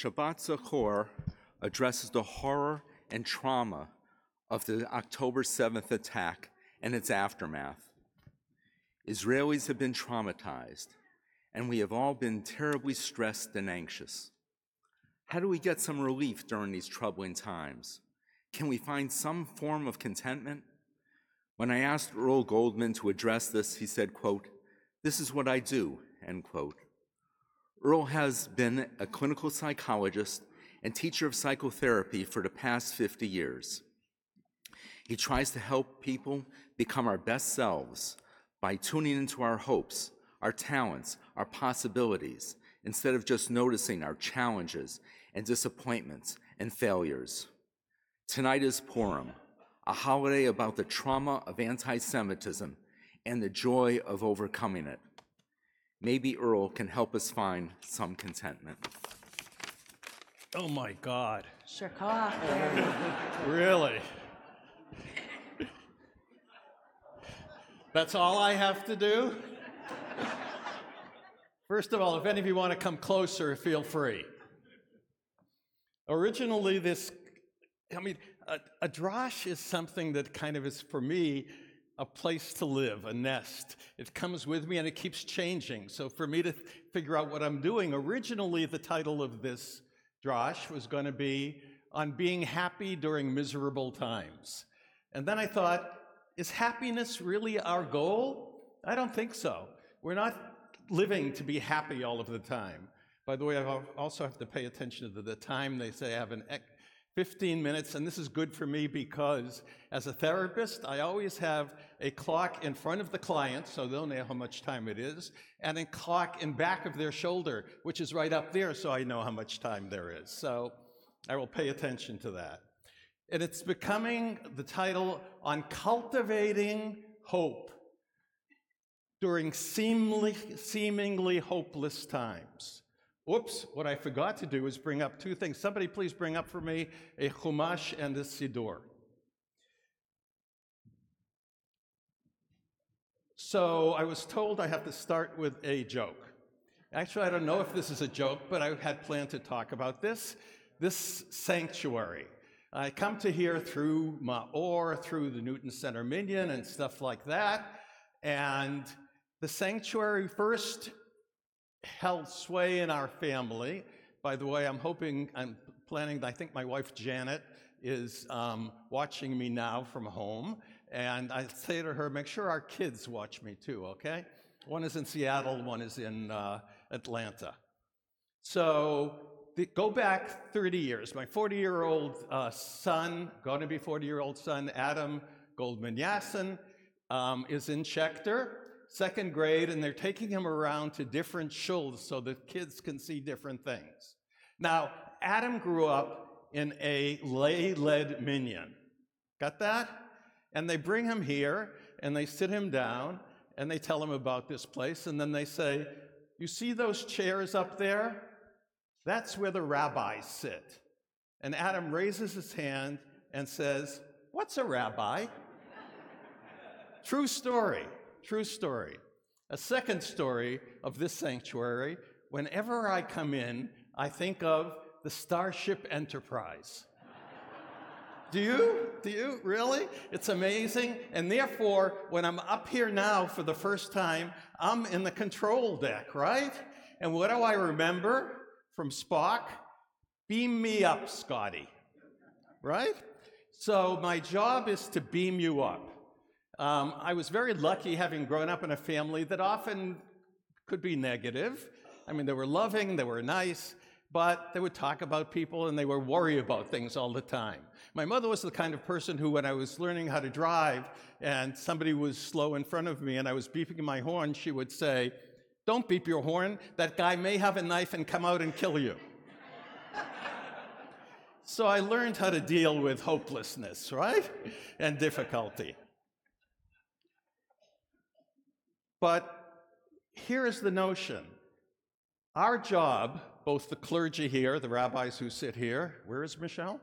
Shabbat Zachor addresses the horror and trauma of the October 7th attack and its aftermath. Israelis have been traumatized, and we have all been terribly stressed and anxious. How do we get some relief during these troubling times? Can we find some form of contentment? When I asked Earl Goldman to address this, he said, quote, "This is what I do," end quote. Earl has been a clinical psychologist and teacher of psychotherapy for the past 50 years. He tries to help people become our best selves by tuning into our hopes, our talents, our possibilities, instead of just noticing our challenges and disappointments and failures. Tonight is Purim, a holiday about the trauma of anti-Semitism and the joy of overcoming it. Maybe Earl can help us find some contentment. Oh my God. Shakach. Really? That's all I have to do? First of all, if any of you want to come closer, feel free. Originally, a drash is something that kind of is, for me, a place to live, a nest. It comes with me and it keeps changing. So for me to figure out what I'm doing, originally the title of this drash was going to be on being happy during miserable times. And then I thought, is happiness really our goal? I don't think so. We're not living to be happy all of the time. By the way, I also have to pay attention to the time. They say I have 15 minutes, and this is good for me because as a therapist, I always have a clock in front of the client, so they'll know how much time it is, and a clock in back of their shoulder, which is right up there, so I know how much time there is. So I will pay attention to that. And it's becoming the title on cultivating hope during seemingly hopeless times. Oops, what I forgot to do is bring up two things. Somebody please bring up for me a Chumash and a Siddur. So I was told I have to start with a joke. Actually, I don't know if this is a joke, but I had planned to talk about this sanctuary. I come to here through Ma'or, through the Newton Center Minyan and stuff like that, and the sanctuary first held sway in our family. By the way, I'm planning, I think my wife Janet is watching me now from home, and I say to her, make sure our kids watch me too, okay? One is in Seattle, one is in Atlanta. So go back 30 years. My 40-year-old son, going to be 40-year-old son, Adam Goldman Yassen, is in Schechter, second grade, and they're taking him around to different shuls so the kids can see different things. Now, Adam grew up in a lay-led minyan. Got that? And they bring him here, and they sit him down, and they tell him about this place, and then they say, you see those chairs up there? That's where the rabbis sit. And Adam raises his hand and says, what's a rabbi? True story. True story. A second story of this sanctuary, whenever I come in, I think of the Starship Enterprise. Do you? Do you? Really? It's amazing. And therefore, when I'm up here now for the first time, I'm in the control deck, right? And what do I remember from Spock? Beam me up, Scotty. Right? So my job is to beam you up. I was very lucky having grown up in a family that often could be negative. I mean, they were loving, they were nice, but they would talk about people and they would worry about things all the time. My mother was the kind of person who, when I was learning how to drive and somebody was slow in front of me and I was beeping my horn, she would say, don't beep your horn, that guy may have a knife and come out and kill you. So I learned how to deal with hopelessness, right? And difficulty. But here's the notion. Our job, both the clergy here, the rabbis who sit here, where is Michelle?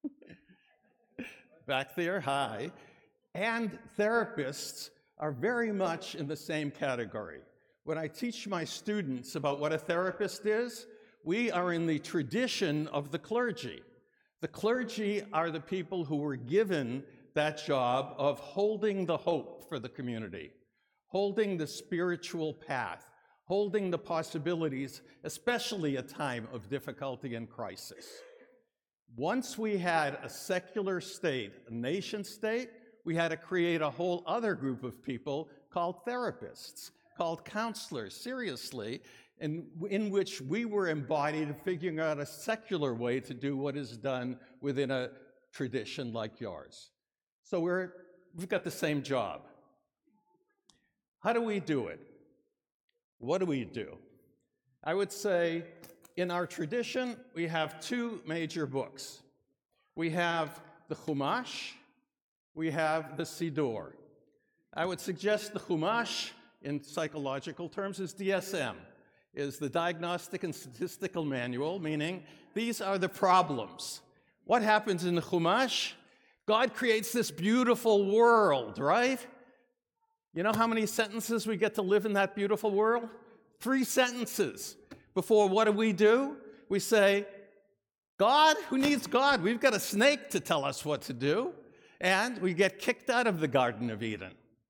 Back there, hi, and therapists are very much in the same category. When I teach my students about what a therapist is, we are in the tradition of the clergy. The clergy are the people who were given that job of holding the hope for the community, holding the spiritual path, holding the possibilities, especially a time of difficulty and crisis. Once we had a secular state, a nation state, we had to create a whole other group of people called therapists, called counselors, seriously, in which we were embodied figuring out a secular way to do what is done within a tradition like yours. So we've got the same job. How do we do it? What do we do? I would say in our tradition, we have two major books. We have the Chumash, we have the Siddur. I would suggest the Chumash, in psychological terms, is DSM, is the Diagnostic and Statistical Manual, meaning these are the problems. What happens in the Chumash? God creates this beautiful world, right? You know how many sentences we get to live in that beautiful world? 3 sentences. Before, what do? We say, God? Who needs God? We've got a snake to tell us what to do. And we get kicked out of the Garden of Eden.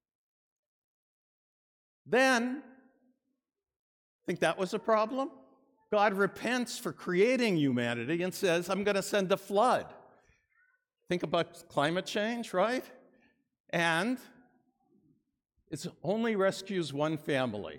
Then, think that was a problem? God repents for creating humanity and says, I'm going to send a flood. Think about climate change, right? And it only rescues one family.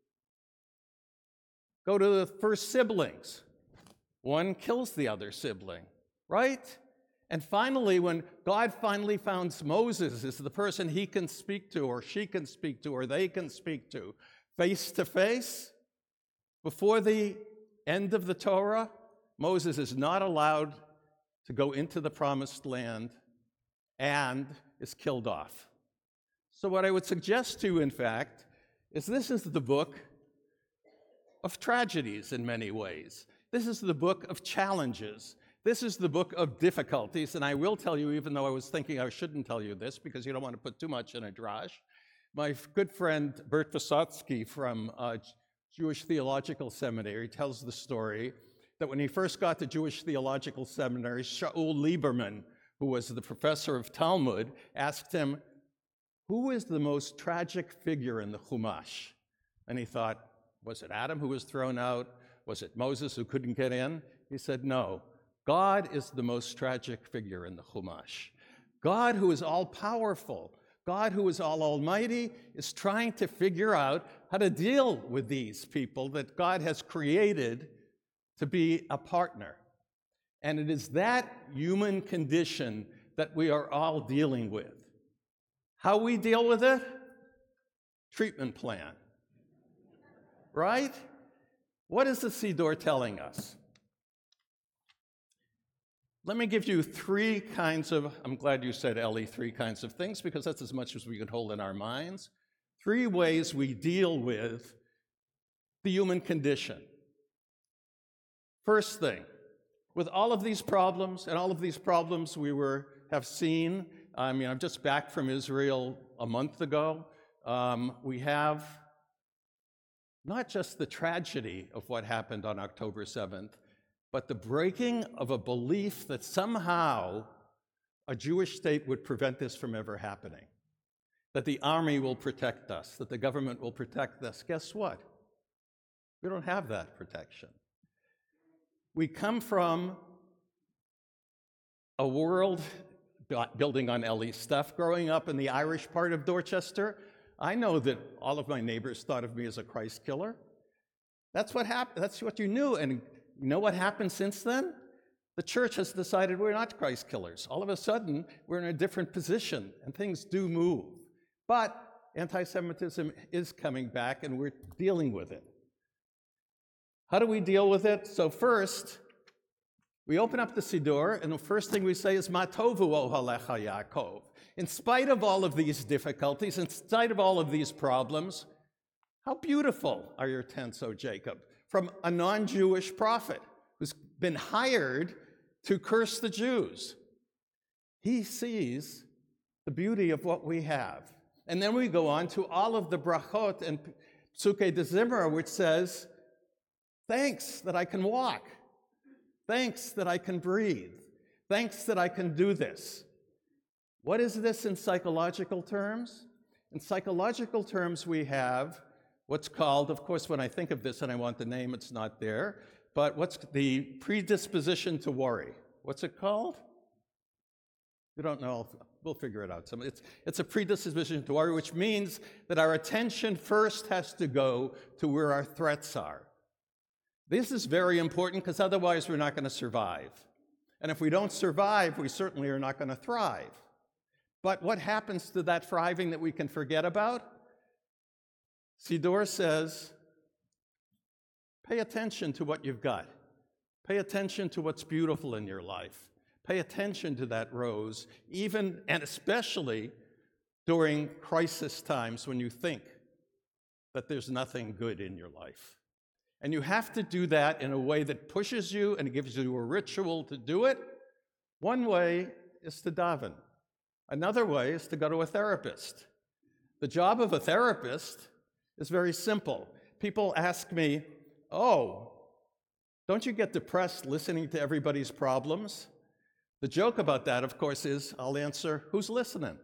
Go to the first siblings. One kills the other sibling, right? And finally, when God finally finds Moses as the person he can speak to, or she can speak to, or they can speak to, face to face, before the end of the Torah, Moses is not allowed to go into the promised land and is killed off. So what I would suggest to you, in fact, is this is the book of tragedies in many ways. This is the book of challenges. This is the book of difficulties, and I will tell you, even though I was thinking I shouldn't tell you this because you don't want to put too much in a drash, my good friend Bert Vysotsky from Jewish Theological Seminary tells the story that when he first got to Jewish Theological Seminary, Shaul Lieberman, who was the professor of Talmud, asked him, who is the most tragic figure in the Chumash? And he thought, was it Adam who was thrown out? Was it Moses who couldn't get in? He said, no. God is the most tragic figure in the Chumash. God, who is all-powerful, God, who is all-almighty, is trying to figure out how to deal with these people that God has created to be a partner. And it is that human condition that we are all dealing with. How we deal with it? Treatment plan. Right? What is the Siddur telling us? Let me give you 3 kinds of, I'm glad you said, Ellie, 3 kinds of things, because that's as much as we can hold in our minds. 3 ways we deal with the human condition. First thing, with all of these problems, and all of these problems we have seen, I'm just back from Israel a month ago. We have not just the tragedy of what happened on October 7th, but the breaking of a belief that somehow a Jewish state would prevent this from ever happening, that the army will protect us, that the government will protect us. Guess what? We don't have that protection. We come from a world, building on Ellie's stuff, growing up in the Irish part of Dorchester. I know that all of my neighbors thought of me as a Christ killer. That's what happened. That's what you knew. And you know what happened since then? The church has decided we're not Christ killers. All of a sudden, we're in a different position, and things do move. But anti-Semitism is coming back, and we're dealing with it. How do we deal with it? So first, we open up the Siddur, and the first thing we say is, Ma tovu ohalecha Yaakov. In spite of all of these difficulties, in spite of all of these problems, how beautiful are your tents, O Jacob? From a non-Jewish prophet who's been hired to curse the Jews. He sees the beauty of what we have. And then we go on to all of the brachot and Psukei de Zimra, which says, Thanks that I can walk. Thanks that I can breathe. Thanks that I can do this. What is this in psychological terms? In psychological terms, we have what's called, of course, when I think of this and I want the name, it's not there, but what's the predisposition to worry? What's it called? You don't know, we'll figure it out. It's a predisposition to worry, which means that our attention first has to go to where our threats are. This is very important because otherwise we're not going to survive. And if we don't survive, we certainly are not going to thrive. But what happens to that thriving that we can forget about? Siddur says, pay attention to what you've got. Pay attention to what's beautiful in your life. Pay attention to that rose, even and especially during crisis times when you think that there's nothing good in your life. And you have to do that in a way that pushes you and gives you a ritual to do it. One way is to daven. Another way is to go to a therapist. The job of a therapist is very simple. People ask me, oh, don't you get depressed listening to everybody's problems? The joke about that, of course, is I'll answer, who's listening?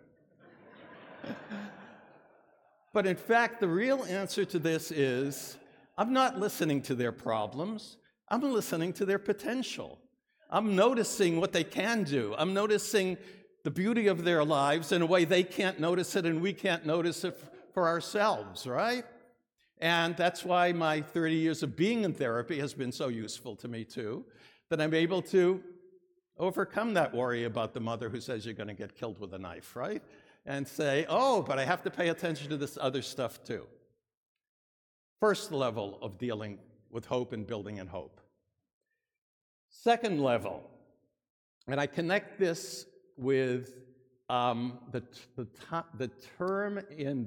But in fact, the real answer to this is, I'm not listening to their problems. I'm listening to their potential. I'm noticing what they can do. I'm noticing the beauty of their lives in a way they can't notice it and we can't notice it for ourselves, right? And that's why my 30 years of being in therapy has been so useful to me too, that I'm able to overcome that worry about the mother who says you're going to get killed with a knife, right? And say, oh, but I have to pay attention to this other stuff too. First level of dealing with hope and building in hope. Second level, and I connect this with the term in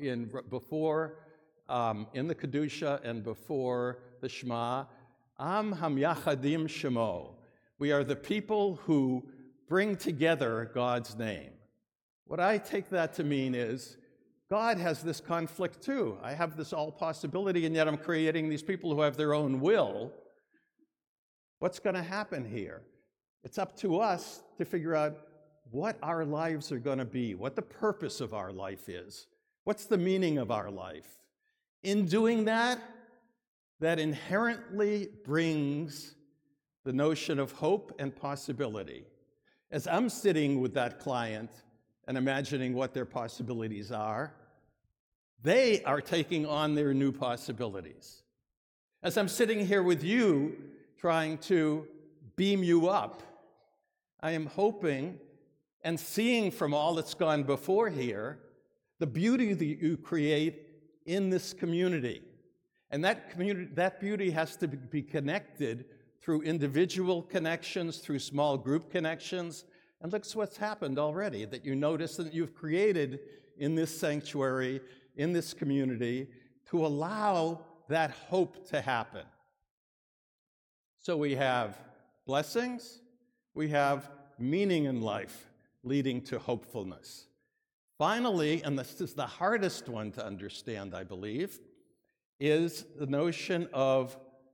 the Kedusha and before the Shema, Am Hamyachadim Shemo. We are the people who bring together God's name. What I take that to mean is, God has this conflict too. I have this all possibility, and yet I'm creating these people who have their own will. What's going to happen here? It's up to us to figure out what our lives are going to be, what the purpose of our life is, what's the meaning of our life. In doing that, that inherently brings the notion of hope and possibility. As I'm sitting with that client and imagining what their possibilities are, they are taking on their new possibilities. As I'm sitting here with you, trying to beam you up, I am hoping and seeing from all that's gone before here, the beauty that you create in this community. And that beauty has to be connected through individual connections, through small group connections. And look what's happened already, that you notice that you've created in this sanctuary, in this community, to allow that hope to happen. So we have blessings, we have meaning in life leading to hopefulness. Finally, and this is the hardest one to understand, I believe, is the notion of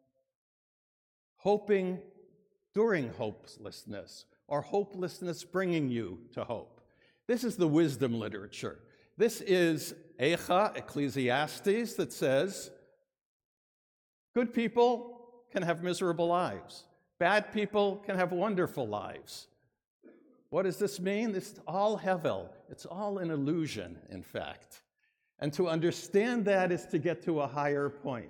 hoping during hopelessness, or hopelessness bringing you to hope. This is the wisdom literature. This is Eicha, Ecclesiastes, that says, good people can have miserable lives. Bad people can have wonderful lives. What does this mean? It's all hevel. It's all an illusion, in fact. And to understand that is to get to a higher point.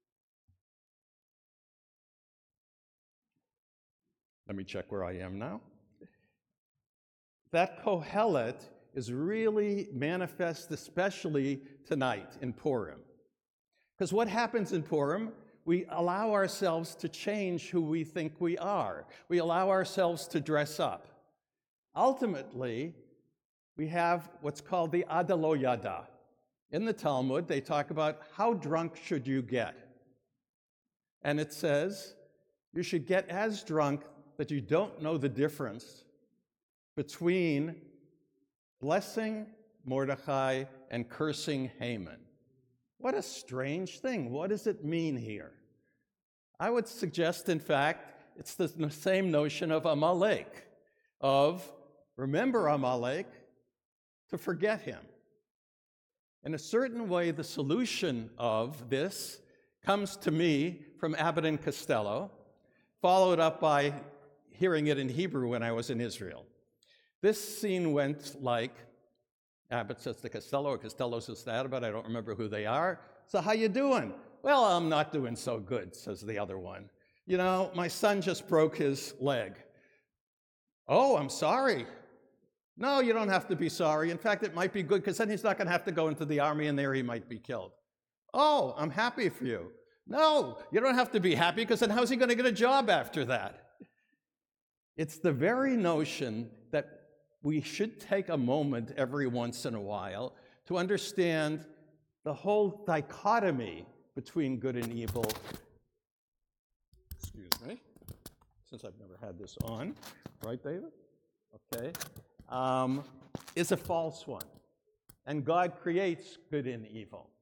Let me check where I am now. That Kohelet is really manifest, especially tonight in Purim. Because what happens in Purim, we allow ourselves to change who we think we are. We allow ourselves to dress up. Ultimately, we have what's called the Adalo Yada. In the Talmud, they talk about how drunk should you get. And it says, you should get as drunk that you don't know the difference between blessing Mordechai and cursing Haman. What a strange thing. What does it mean here? I would suggest, in fact, it's the same notion of Amalek, of remember Amalek, to forget him. In a certain way, the solution of this comes to me from Abbott and Costello, followed up by hearing it in Hebrew when I was in Israel. This scene went like, Abbott says to Costello, or Costello says to Abbott, I don't remember who they are. So how you doing? Well, I'm not doing so good, says the other one. You know, my son just broke his leg. Oh, I'm sorry. No, you don't have to be sorry. In fact, it might be good because then he's not going to have to go into the army and there he might be killed. Oh, I'm happy for you. No, you don't have to be happy because then how's he going to get a job after that? It's the very notion that we should take a moment every once in a while to understand the whole dichotomy between good and evil. Excuse me, since I've never had this on, right, David? Okay. Is a false one. And God creates good and evil.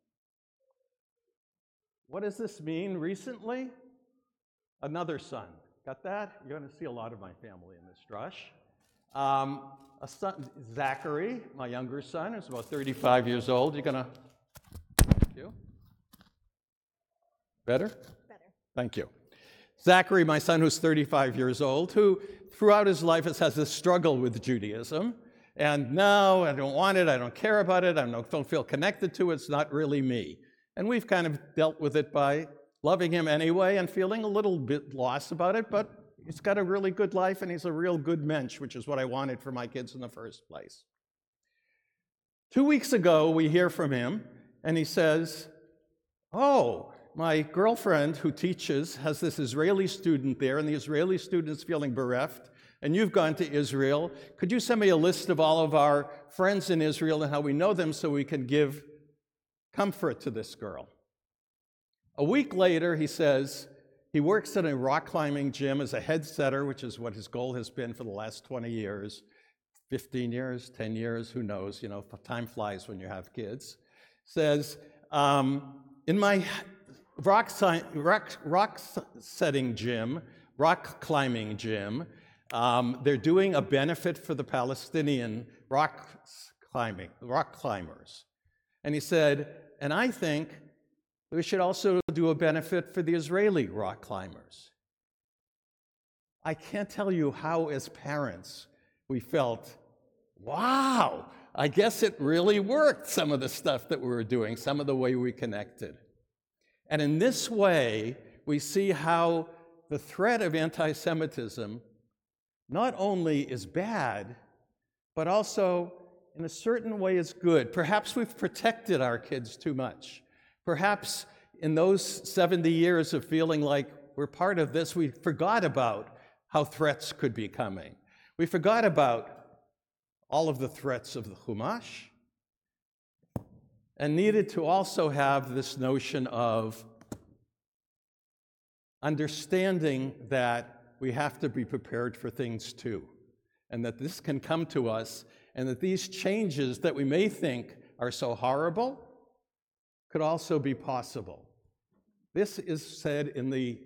What does this mean recently? Another son. Got that? You're going to see a lot of my family in this drush. A son, Zachary, my younger son, who's about 35 years old. You're going to... Thank you. Better? Better. Thank you. Zachary, my son, who's 35 years old, who throughout his life has this struggle with Judaism. And no, I don't want it, I don't care about it, I don't feel connected to it, it's not really me. And we've kind of dealt with it by loving him anyway and feeling a little bit lost about it, but he's got a really good life and he's a real good mensch, which is what I wanted for my kids in the first place. 2 weeks ago, we hear from him, and he says, oh, my girlfriend who teaches has this Israeli student there, and the Israeli student is feeling bereft, and you've gone to Israel. Could you send me a list of all of our friends in Israel and how we know them so we can give comfort to this girl? A week later, he says he works at a rock climbing gym as a head setter, which is what his goal has been for the last 20 years, 15 years, 10 years, who knows, you know, time flies when you have kids. Says, in my rock setting gym, rock climbing gym, they're doing a benefit for the Palestinian rock climbers. And he said, and I think we should also do a benefit for the Israeli rock climbers. I can't tell you how, as parents, we felt, wow, I guess it really worked, some of the stuff that we were doing, some of the way we connected. And in this way, we see how the threat of anti-Semitism not only is bad, but also in a certain way is good. Perhaps we've protected our kids too much. Perhaps in those 70 years of feeling like we're part of this, we forgot about how threats could be coming. We forgot about all of the threats of the Chumash, and needed to also have this notion of understanding that we have to be prepared for things too, and that this can come to us, and that these changes that we may think are so horrible could also be possible. This is said in the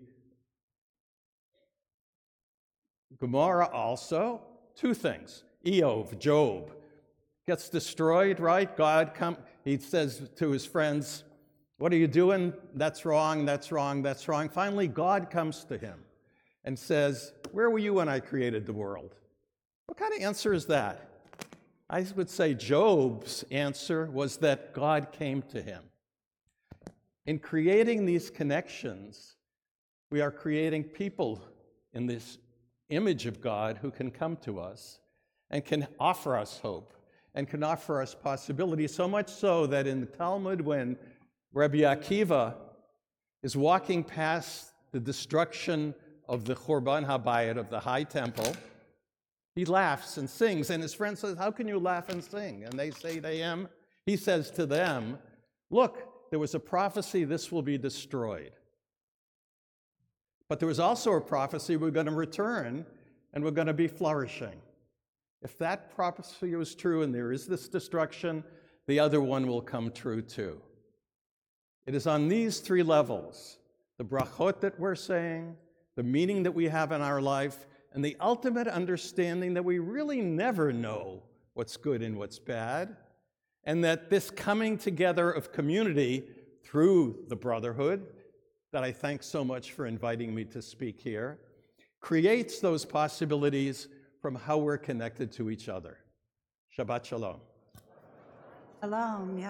Gemara also. Two things. Job gets destroyed, right? He says to his friends, what are you doing? That's wrong, that's wrong, that's wrong. Finally, God comes to him and says, where were you when I created the world? What kind of answer is that? I would say Job's answer was that God came to him. In creating these connections, we are creating people in this image of God who can come to us and can offer us hope and can offer us possibilities, so much so that in the Talmud, when Rabbi Akiva is walking past the destruction of the Churban HaBayit, of the High Temple, he laughs and sings, and his friend says, how can you laugh and sing? And they say to him, he says to them, look, there was a prophecy, this will be destroyed. But there was also a prophecy, we're going to return, and we're going to be flourishing. If that prophecy was true and there is this destruction, the other one will come true too. It is on these three levels the brachot that we're saying, the meaning that we have in our life, and the ultimate understanding that we really never know what's good and what's bad, and that this coming together of community through the brotherhood, that I thank so much for inviting me to speak here, creates those possibilities from how we're connected to each other. Shabbat Shalom. Shalom.